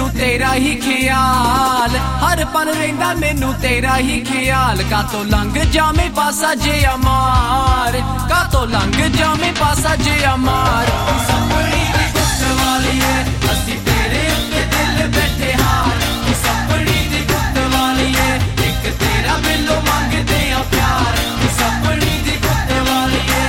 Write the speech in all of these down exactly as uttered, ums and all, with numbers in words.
तेरा ही ख्याल, हर पल रहिंदा मैनू तेरा ही ख्याल। कातों लंघ जावे पासा जे अमार, कातों लंघ जावे पासा जे अमार। सपनी दी गुत्त वाली है असी तेरे उत्ते दिल बैठे हार, सपनी दी गुत्त वाली है एक तेरा बिलो मंगदे आ प्यार, सपनी दी गुत्त वाली है।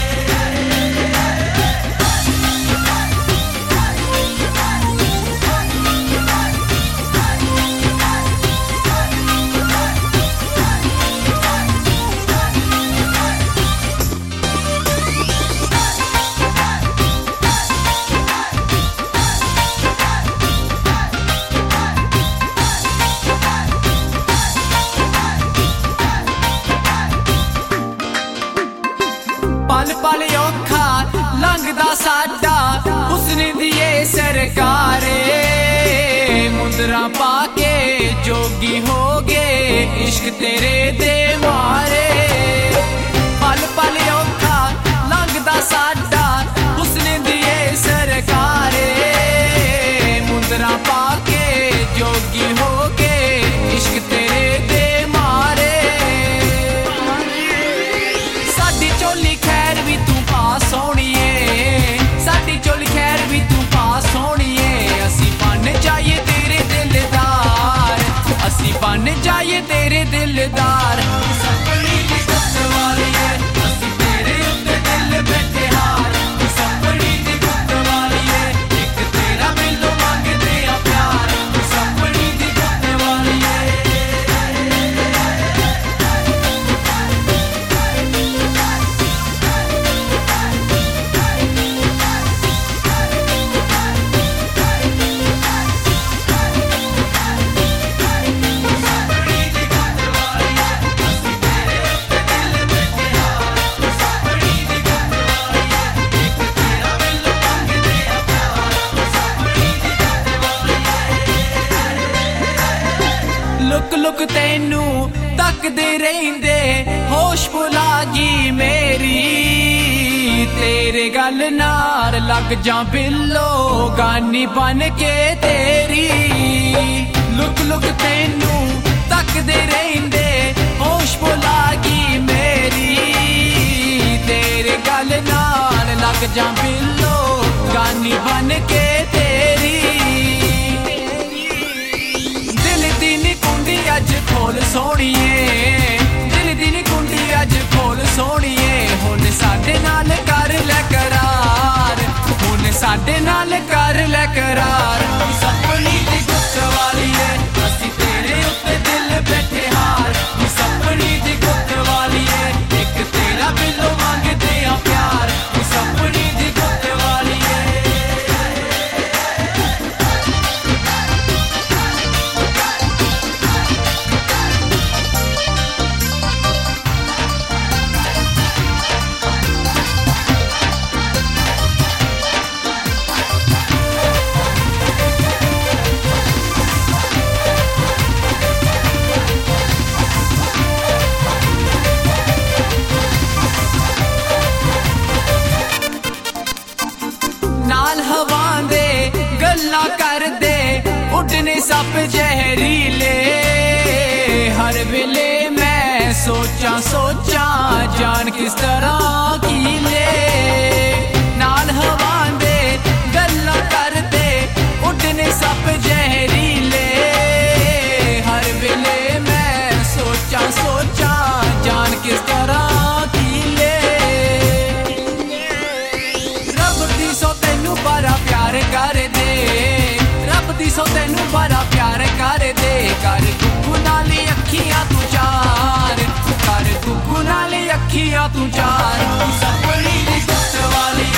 पल पल औखा लंघदा साडा हुस्न दी ए सरकारे, मुंदरा पाके जोगी हो गए इश्क तेरे दे मारे। पल पल औखा लंघदा साडा हुस्न दी ए सरकारे, मुंदरा पाके जोगी हो गए इश्क तेरे दे मारे। साडी चोली खैर भी तू पास सोनिए, साडी चोली खैर भी तू पास सोनिए। असी बन जाइए तेरे दिलदार, असी बन जाइए तेरे दिलदार। सपनी दी गुत्त वाली है असी तेरे उत्ते दिल बैठे हार, सपनी दी गुत्त वाली है एक तेरा बिलो मंगदे आ प्यार, सपनी दी गुत्त वाली है। लुक लुक तैनू तकदे रहिंदे होश भुला गई मेरी, तेरे गल नाल लग जा बिलो गानी बन के तेरी। लुक लुक तैनू तकदे रहिंदे होश भुला गई मेरी, तेरे गल नाल लग जा बिलो गानी बन के तेरी। अज खोल सोनिए, दिल दी नी कुंडी अज खोल सोनिए। हुण साडे नाल कर लै करार, हुण साडे नाल कर लै करार। सपनी दी गुत्त वाली है असी तेरे उत्ते दिल बैठे हार, सपनी दी गुत्त वाली है एक तेरा बिलो मंगदे आ प्यार, सपनी दी गुत्त वाली है। नाल हवां दे गल्लां करदे उड्डने सप जहरीले, हर वेले मैं सोचा सोचा जान किस तरह कीले। नाल हवां दे गल्लां करदे उड्डने सप जहरीले, हर वेले मैं सोचा सोचा जान किस तरह कीले। रब दी सो तैनू बड़ा प्यार कर दे, रब दी सो तैनू बड़ा प्यार कर दे। कर गुगू नाली अखियां तू चार, कर गुगू नाली अखियां तू चार। सपनी दी गुत्त वाली